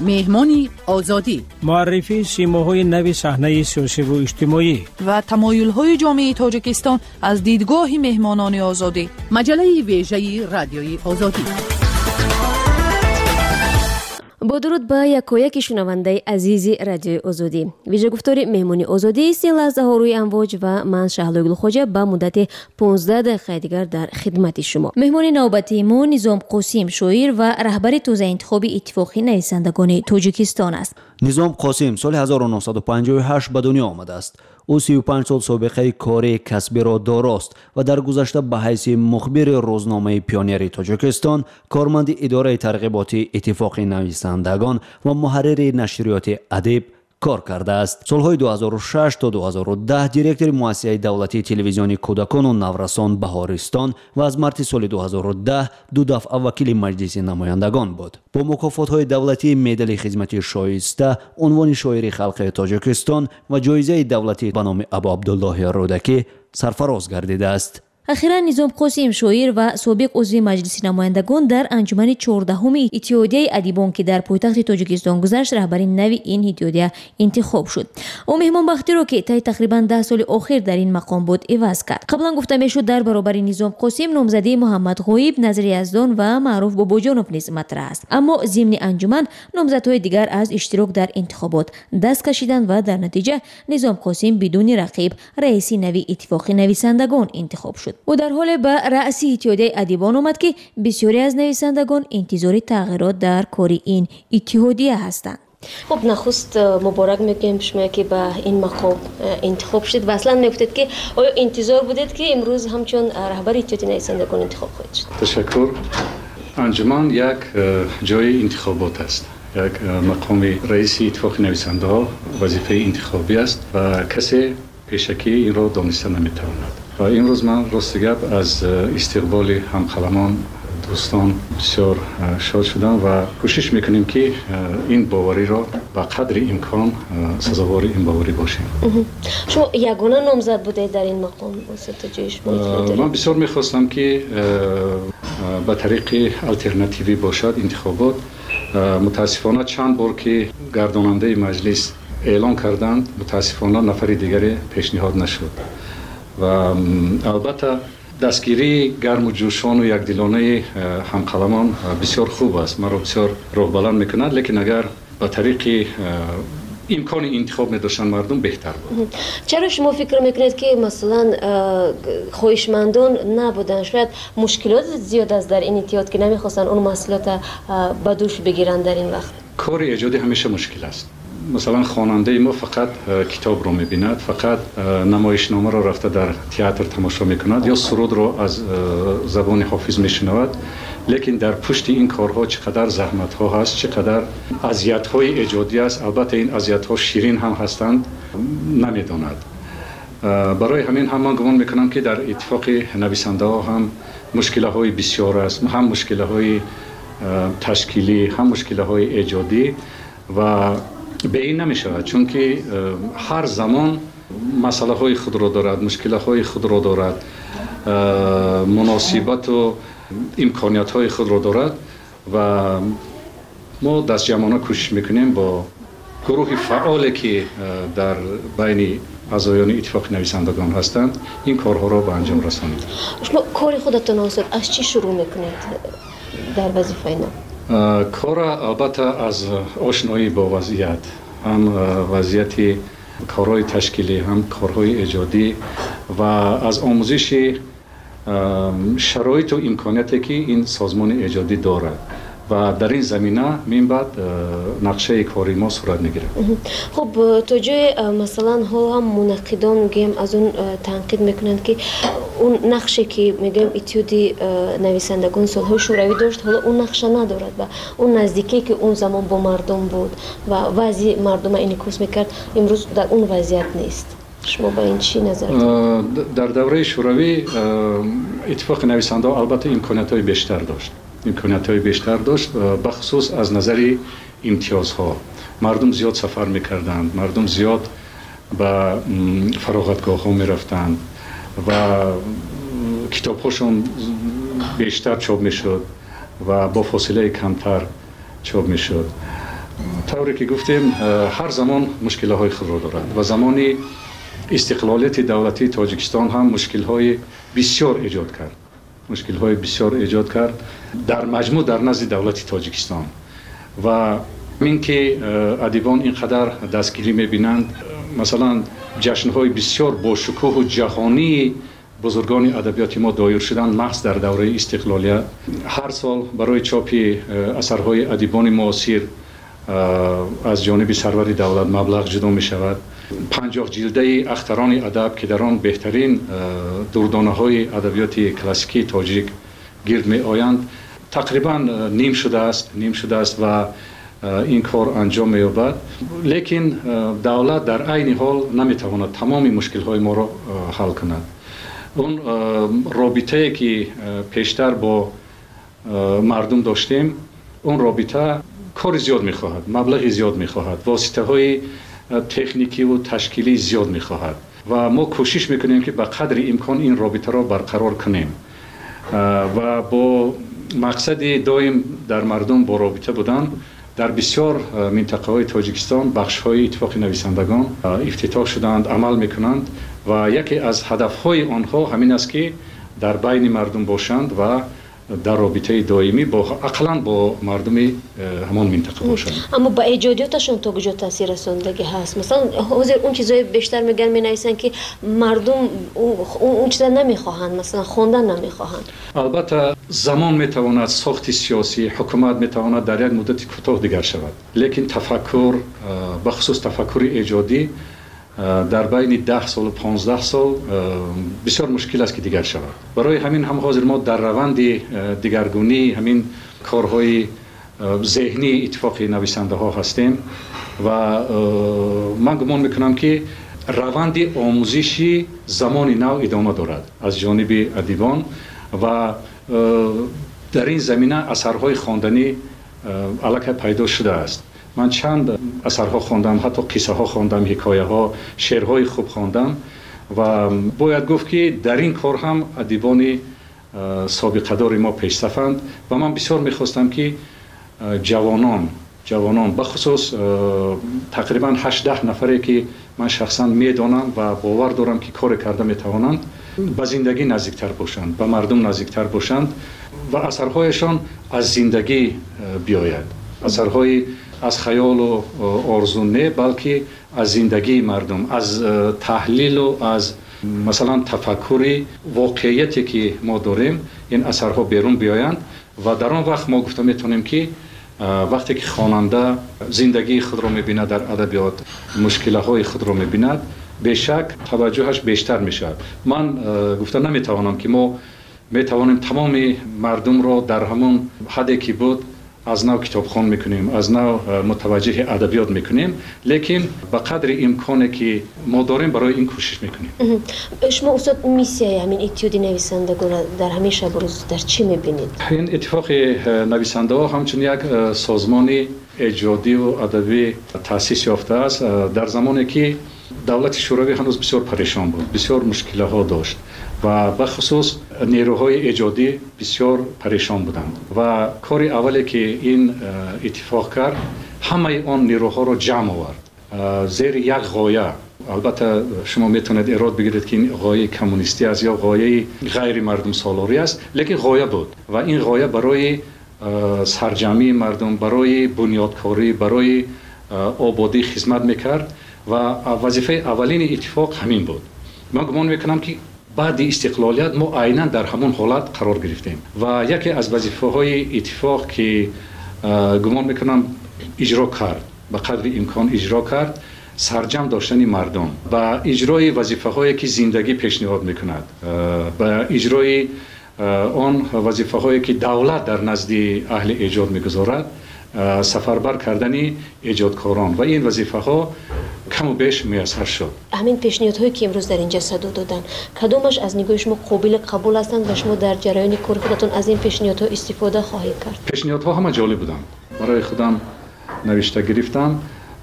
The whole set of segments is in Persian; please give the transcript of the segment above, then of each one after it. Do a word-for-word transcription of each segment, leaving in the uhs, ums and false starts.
مهمانی آزادی، معرفی سیماهای نوی صحنه سیاسی و اجتماعی و تمایل‌های جامعه تاجیکستان از دیدگاه مهمانان آزادی. مجله ویژه رادیوی آزادی. با درود به یکایک شنونده عزیز رادیوی آزادی. ویژه گفتار مهمانی آزادی است لحظه ها روی امواج و من شهلا گلخوجه به مدت پانزده دقیقه دیگر در خدمت شما. مهمان نوبتی ما نظام قاسم شاعر و رهبر توزیع انتخابی اتفاقی نویسندگان تاجیکستان است. نظام قاسم سال هزار و نهصد و پنجاه و هشت به دنیا آمده است. او سی و پنج سال سابقه کاری کسبی را داراست و در گذشته به حیث مخبر روزنامه پیونیر تاجیکستان، کارمند اداره ترغیباتی اتفاق نویسندگان و محرر نشریات ادب کار کرده است. سالهای دو هزار و شش تا دو هزار و ده دیرکتور مؤسسه دولتی تلویزیونی کودکان و نورسان بهارستان و از مارس سال دو هزار و ده دو دفعه وکیل مجلس نمایندگان بود. با مکافات‌های دولتی مدال خدمت شایسته، عنوان شاعر خلق تاجیکستان و جایزه دولتی به نام ابو عبدالله رودکی سرفراز گردیده است. اخیرا نظام قاسم شاعر و سابق عضو مجلس نمایندگان در انجمن چهاردهم اتحادیه ادیبان که در پایتخت تاجیکستان گذشت رهبر نوی این اتحادیه انتخاب شد. او مهمان بختی را که طی تقریبا ده سال اخیر در این مقام بود عوض کرد. قبلا گفته میشد در برابر نظام قاسم نامزدی محمد غایب، نظر یزدان و معروف باباجانوف نیز مطرح است. اما ضمن انجمن نامزدهای دیگر از اشتراک در انتخابات دست کشیدند و در نتیجه نظام قاسم بدون رقیب رئیس نوی اتفاق نویسندگان انتخاب شد. او در حال به رأس اتحادیه ادیبان آمد که بسیاری از نویسندگان انتظار تغییرات در کار این اتحادیه هستند. خب نخست مبارک میگم شما که به این مقام انتخاب شدید و اصلا میگفتید که آیا انتظار بودید که امروز همچون رهبر اتحادیه نویسندگان انتخاب خواهید شد؟ تشکر. انجمن یک جای انتخابات است. یک مقام رئیس اتحاد نویسنده ها وظیفه انتخابی است و کسی پیشکی این را دانسته نمیتواند. و این روز من راست گپ از استقبال همقلمان دوستان بسیار شاد شدم و کوشش میکنیم که این باوری را با قدر امکان سزاوار این باوری باشیم. شما یگانه نامزد بودید در این مقام؟ من بسیار میخواستم که به طریق الटरनेटिवی باشد انتخابات. متاسفانه چند بار که گرداننده مجلس اعلان کردند متاسفانه نفر دیگری پیشنهاد نشد و البته دستگیری گرم و جوشان و یکدلانه همقلمان بسیار خوب است، مرا بسیار روح بلند میکند، لیکن اگر به طریق امکان انتخاب می‌داشتن مردم بهتر بود. چرا شما فکر میکنید که مثلا خواهشمندان نبودن؟ شاید مشکلات زیاد است در این اتحاد که نمیخواستن اون مسئولیت به دوش بگیرن در این وقت؟ کار ایجادی همیشه مشکل است. مثلا خواننده ما فقط کتاب رو می‌بیند، فقط نمایشنامه را رفته در تئاتر تماشا می‌کند یا سرود را از زبان حافظ می‌شنود، لیکن در پشت این کارها چقدر زحمت‌ها هست، چقدر اذیت‌های ایجادی است. البته این اذیت‌ها شیرین هم هستند، نمی‌داند. برای همین هم من گمان می‌کنم که در اتفاق نویسنده‌ها هم مشکل‌های بسیار است، هم مشکل‌های تشکیلی، هم مشکل‌های ایجادی و به این نمی شود، چون که هر زمان مسئله های خود را دارد، مشکل های خود را دارد، مناسبت و امکانیت های خود را دارد و ما دست جمعانه کوشش میکنیم با گروه فعالی که در بین اعضایان اتفاق نویسندگان هستند این کارها را به انجام رسانیم. شما کار خودتون اصلا از چی شروع میکنید در وظیفه اینا؟ کار البته از آشنایی با وضعیت، هم وضعیت کارهای تشکیلی هم کارهای ایجادی و از آموزش شرایط و امکاناتی که این سازمان ایجادی دارد و در این زمینه من بعد نقشه کاری ما صورت میگیره. خب تو جای مثلا حالا هم منقدان میگیم از اون تنقید میکنند که اون نقشه که میگیم اتحادیه نویسندگان سالهای شوروی داشت حالا اون نقشه ندارد و اون نزدیکی که اون زمان با مردم بود و وضع مردم انعکاس میکرد امروز در اون وضعیت نیست. شما با این چی نظر دارید؟ در دوره شوروی اتفاق نویسنده البته امکانات‌های بیشتر داشت. امکانات‌های بیشتر داشت بخصوص از نظر امتیازها. مردم زیاد سفر می‌کردند، مردم زیاد به فراغتگاه‌ها می‌رفتند و کتاب‌هاشون بیشتر چاپ می‌شد و با فاصله کمتر چاپ می‌شد. طوری که گفتیم هر زمان مشکل‌های خود را دارد و زمانی استقلالیت دولتی تاجیکستان هم مشکل‌های بسیار ایجاد کرد مشکل‌های بسیار ایجاد کرد در مجموع در نزد دولت تاجیکستان و این که ادیبان اینقدر دستگیری می‌بینند مثلا جشن‌های بسیار با شکوه و جهانی بزرگان ادبیات ما دایر شدن محض در دوره استقلالیت هر سال برای چاپ اثرهای ادیبان معاصر از جانب سرور دولت مبلغ جدا می شود. پنجاه جلده اختران ادب که در آن بهترین دردانه های ادبیات کلاسیکی تاجیک گرد می آیند تقریبا نیم شده است نیم شده است و این کار انجام می یابد لیکن دولت در عین حال نمی تواند تمام مشکل های ما را حل کند. اون رابطه که پیشتر با مردم داشتیم اون رابطه کار زیاد می‌خواهد، مبلغ زیاد می‌خواهد، واسطه‌های تکنیکی و تشکیلی زیاد می‌خواهد و ما کوشش می‌کنیم که به قدر امکان این رابطه را برقرار کنیم و با مقصد دائم در مردم با رابطه بودن در بسیار منطقه‌های تاجیکستان بخش‌های اتفاق نویسندگان افتتاح شدند، عمل می‌کنند و یکی از هدف‌های آنها همین است که در بین مردم باشند و در رابطه دائمی با اقلاً با مردم همان منطقه باشند. اما با ایجادیاتشون تا کجا تاثیر رساندگی هست؟ مثلا حاضر اون چیزای بیشتر میگن مینویسن که مردم اون اون چیزا نمیخواهند، مثلا خواندن نمیخواهند. البته زمان میتواند ساخت سیاسی حکومت میتواند در یک مدت کوتاه دیگر شود، لیکن تفکر بخصوص تفکر ایجادی در بین ده سال و پانزده سال بسیار مشکل است که دیگر شود. برای همین هم حاضر ما در روند دیگرگونی همین کارهای ذهنی اتفاق نویسنده ها هستیم و من گمان میکنم که روند آموزشی زمان نو ادامه دارد از جانب ادیبان و در این زمینه اثرهای خواندنی علاقه پیدا شده است. من چند اثرها خواندم، حتی قصه ها خواندم، حکایه ها، شعرهای خوب خواندم و باید گفت که در این کار هم ادیبان سابقه دار ما پیشرفتند و من بسیار میخواستم که جوانان جوانان بخصوص تقریبا هشت ده نفری که من شخصا میدانم و باور دارم که کار کرده میتوانند به زندگی نزدیکتر باشند، به مردم نزدیکتر باشند و اثرهایشان از زندگی بیاید، اثرهای از خیال و آرزو نه بلکه از زندگی مردم، از تحلیل و از مثلا تفکری واقعیتی که ما داریم این اثرها بیرون بیایند و در آن وقت ما گفته میتونیم که وقتی که خواننده زندگی خود را میبیند در ادبیات، مشکلات خود را میبیند، به شک توجهش بیشتر میشه. من گفته نمیتوانم که ما میتوانیم تمام مردم را در همون حدی که بود از نو کتابخوان میکنیم، از نو متوجه ادبیات میکنیم، لیکن به قدر امکانی که ما داریم برای این کوشش میکنیم. شما استاد میسیای همین اتیودی نویسندگان در همین شب روز در چی میبینید؟ این اتفاق نویسنده ها همچون یک سازمان ایجادی و ادبی تأسیس یافته است در زمانی که دولت شوروی هنوز بسیار پریشان بود، بسیار مشکلات داشت و بخصوص نیروهای ایجادی بسیار پریشان بودند و کاری اولی که این اتفاق کرد همه آن نیروها را جمع آورد زیر یک غایه. البته شما میتونید ایراد بگیرید که این غایه کمونیستی است یا غایه غیر مردم سالاری است، لیکن غایه بود و این غایه برای سرجمعی مردم، برای بنیادکاری، برای آبادی خدمت میکرد و وظیفه اولین اتفاق همین بود. من گمان میکنم که بعد استقلالیت ما عیناً در همون حالت قرار گرفتیم و یکی از وظیفه‌های اتفاق که گمان میکنم اجرا کرد، به قدر امکان اجرا کرد، سرجم داشتن مردم و اجرای وظیفه‌هایی که زندگی پیشنهاد میکند، و اجرای آن وظیفه‌هایی که دولت در نزد اهل ایجاد میگذارد، سفربر کردن ایجادکاران و این وظیفه‌ها کم و بیش میسر شد. همین پیشنهادهایی که امروز در اینجا صدا دادن کدومش از نگاه شما قابل قبول هستند و شما در جریان کار خودتون از این پیشنهادها استفاده خواهید کرد؟ پیشنهادها همه جالب بودند، برای خودم نوشته گرفتم،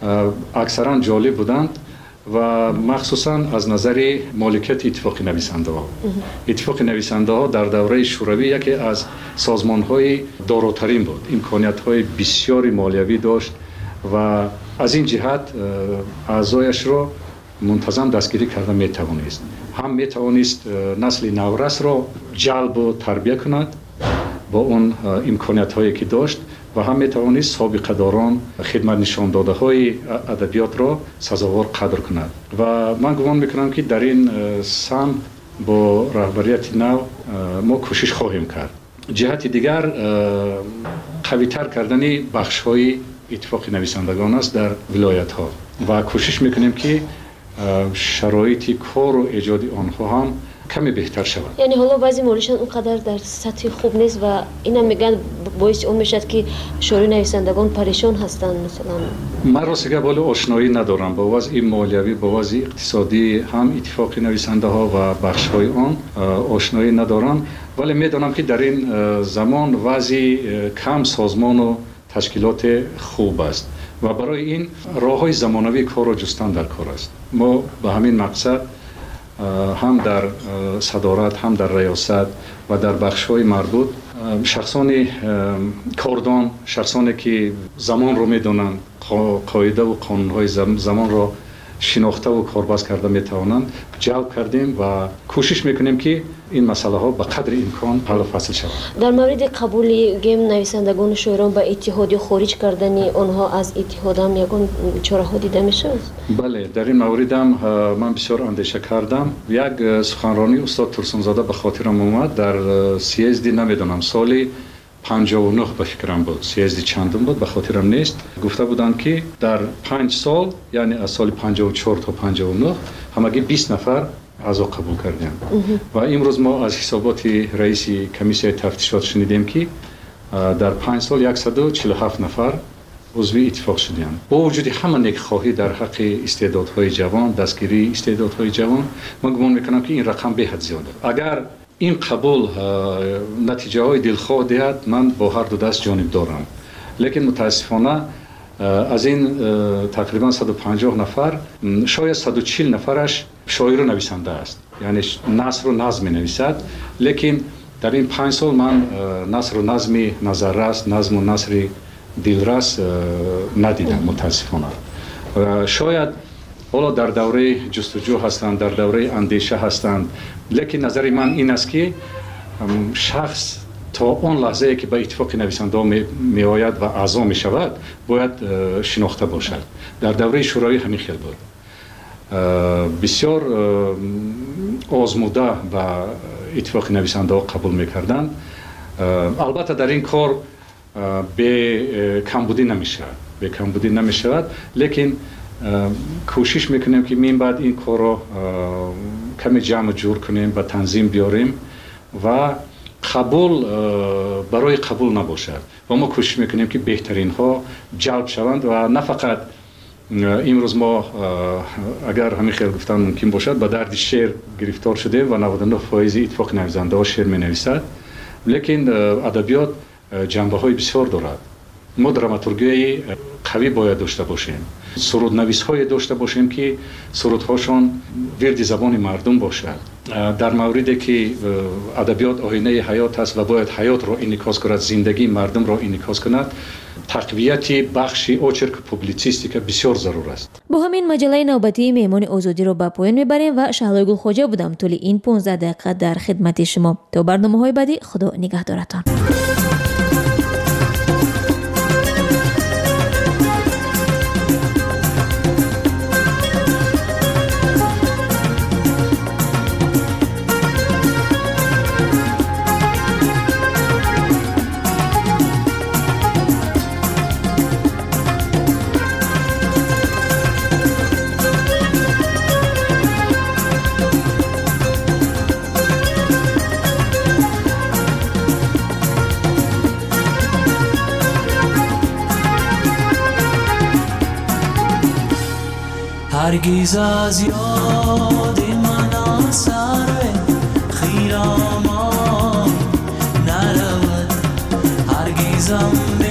اکثرا جالب بودند و مخصوصا از نظر مالکیت اتفاق نویسنده ها. اتفاق نویسنده ها در دوره شوروی یکی از سازمان های داراترین بود، امکانیت های بسیاری مالیوی داشت، و از این جهت اعضایش را منتظم دستگیری کرده میتوانست. هم میتوانست نسل نورس را جلب و تربیت کند با اون امکانیت هایی که داشت و هم میتوانست سابقه داران خدمت نشان داده های ادبیات را سزاوار قدر کند و من گمان میکنم که در این سمت با رهبریت نو ما کوشش خواهیم کرد. جهت دیگر قوی‌تر کردن بخش های اتفاق نویسندگان است در ولایت ها و کوشش میکنیم که شرایط کار و ایجاد آنها هم کمی بهتر شود. یعنی حالا بعضی موردشان اونقدر در سطح خوب نیست و اینا میگن باعث اون میشد که شورای نویسندگان پریشان هستند. مثلا من راستگه بالا آشنایی ندارم با وضع مالیوی، با وضع اقتصادی هم اتفاق نویسنده ها و بخش های آن آشنایی ندارم، ولی میدانم که در این زمان وضع کم سازمان و تشکیلات خوب است و برای این راه های زمانوی کار را جستن در کار است. ما به همین مقصد هم در صدارت هم در ریاست و در بخش های مربوط شخصان کاردان، شخصانی که زمان رو میدونند، قاعده و قانون های زمان را شناخته و کاربست کرده میتوانند جلب کردیم و کوشش میکنیم که این مسئله ها به قدر امکان حل و فصل شود. در مورد قبول گیم نویسندگان شورای به اتحاد یا خارج کردن آنها از اتحاد هم یگان چاره ها دیده میشه؟ بله، در این مورد هم من بسیار اندیشه کردم. یک سخنرانی استاد ترسونزاده به خاطرم اومد در سیزدی، نمیدونم سالی پنجاه و نه به فکرم بود، سیزدی چندم بود به خاطرم نیست. گفته بودند که در پنج سال، یعنی از سال پنجاه و چهار تا پنجاه و نه همگی بیست نفر اعضا قبول کردیم و امروز ما از حسابات رئیس کمیسیون تفتیشات شنیدیم که در پنج سال صد و چهل و هفت نفر عضو اتفاق شدیم. با وجود همه نیکخواهی در حق استعدادهای جوان، دستگیری استعدادهای جوان، من گمان میکنم که این رقم به حد زیاده. اگر این قبول نتیجه های دلخواه دهد، من با هر دو دست جانب دارم، لیکن متاسفانه از این تقریبا صد و پنجاه نفر شاید صد و چهل نفرش شاعر و نویسنده است، یعنی نثر و نظم می نویسد، لیکن در این پنج سال من نثر و نظمی نظررس، نظم و نثر دلرس ندیدم متاسفانه. شاید حالا در دوره جستجو هستند، در دوره اندیشه هستند، لیکن نظر من این است که شخص تا اون لحظه که به اتفاق نویسنده می آید و اعضا می شود باید شناخته باشد. در دوره شورای همین خیل بود. بسیار آزموده و اتفاق نویسنده ها قبول می کردند. البته در این کار به کمبودی نمی شود، به کمبودی نمی شود، لیکن کوشش میکنیم که من بعد این کار را کمی جمع جور کنیم و تنظیم بیاریم و قبول برای قبول نباشد و ما کوشش میکنیم که بهترین ها جلب شوند و نه فقط امروز ما اگر همین خیلی گفتن ممکن باشد به درد شعر گرفتار شده و نود و نه فایز اتفاق نویسنده ها شعر می نویسد، لیکن ادبیات جنبه های بسیار دارد. ما دراماتورگی قوی باید داشته باشیم، سرود نویس های داشته باشیم که سرودهاشون ورد زبان مردم باشد. در موردی که ادبیات آینه حیات است و باید حیات را انعکاس کند، زندگی مردم را انعکاس کند، تقویت بخش اوچرک پوبلیسیستیک بسیار ضرور است. با همین مجله نوبتی مهمان آزادی را به پایان میبریم و شهلای گلخواجه بودم طول این پانزده دقیقه در خدمت شما. تا برنامه‌های بعدی، خدا نگهدارتان. هرگز از یاد من سر خیرام نرود، هرگزم